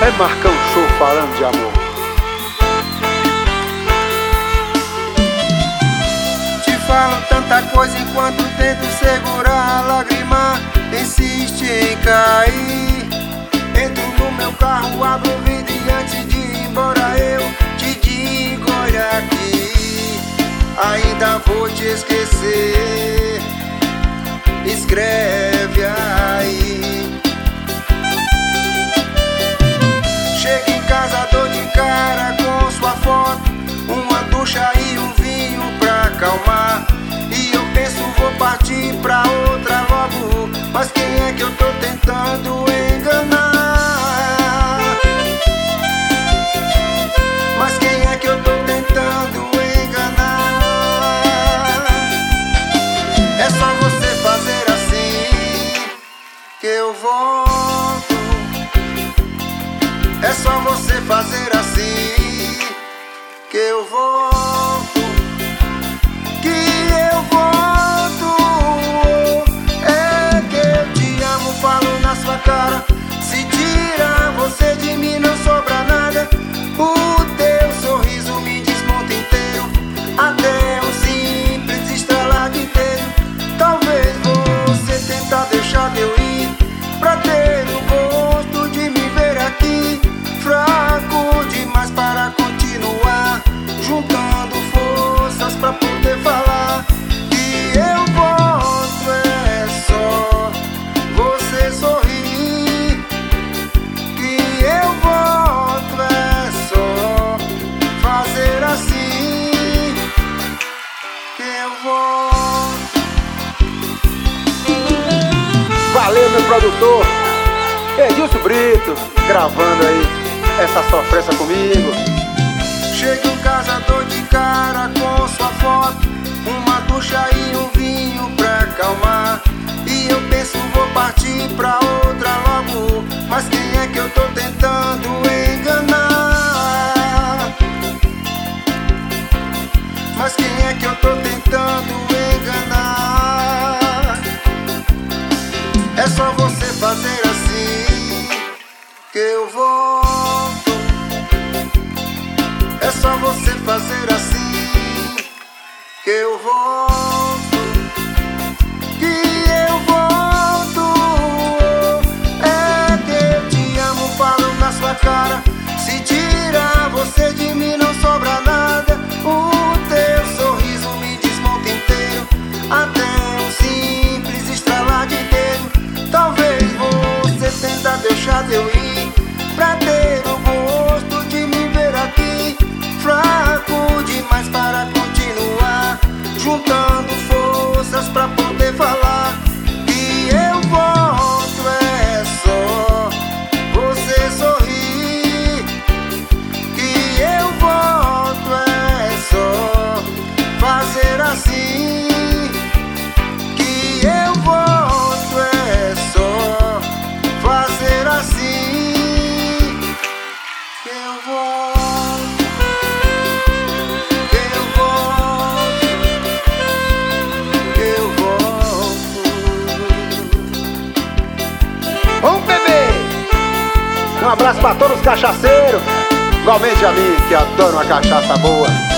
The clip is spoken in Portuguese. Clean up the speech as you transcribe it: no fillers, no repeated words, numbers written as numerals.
É Marcão Show falando de amor. Te falo tanta coisa enquanto tento segurar a lágrima insiste em cair. Entro no meu carro, abro o vidro e antes de ir embora eu te digo, olha aqui, ainda vou te esquecer. Escreve aí. Chego em casa, dou de cara com sua foto, uma ducha e um vinho pra acalmar. E eu penso, vou partir pra outra logo, mas quem é que eu tô tentando enganar? Mas quem é que eu tô tentando enganar? É só você fazer assim que eu volto. É só você fazer assim que eu volto, que eu volto. É que eu te amo, falo na sua cara. Se tira você de mim não sobra nada. O teu sorriso me desmonta inteiro, até um simples estralar de dedo. Talvez você tentar deixar de eu ir pra ter o gosto de me ver aqui. Fraco demais para continuar, juntando forças pra poder falar que eu volto. É só você sorrir que eu volto. É só fazer assim que eu volto. Valeu, meu produtor Edilson Brito, gravando aí essa sofrência comigo. Chego em casa, dou de cara com sua foto, uma ducha e um vinho pra acalmar. E eu penso, vou partir pra outra logo, mas quem é que eu tô tentando enganar? Mas quem é que eu tô tentando enganar? É só você fazer assim que eu volto. É só você fazer assim que eu volto, que eu volto. É que eu te amo, falo na sua cara. Se tira você de mim não sobra nada. O teu sorriso me desmonta inteiro, até um simples estralar de dedo. Talvez você tenta deixar de eu ir pra ter o gosto de me ver aqui. Fraco demais para continuar, juntando forças pra poder falar que eu volto. É só você sorrir que eu volto. É só fazer assim que eu volto. É só fazer assim que eu volto. Vamos beber! Um abraço pra todos os cachaceiros, igualmente a mim, que adoro uma cachaça boa.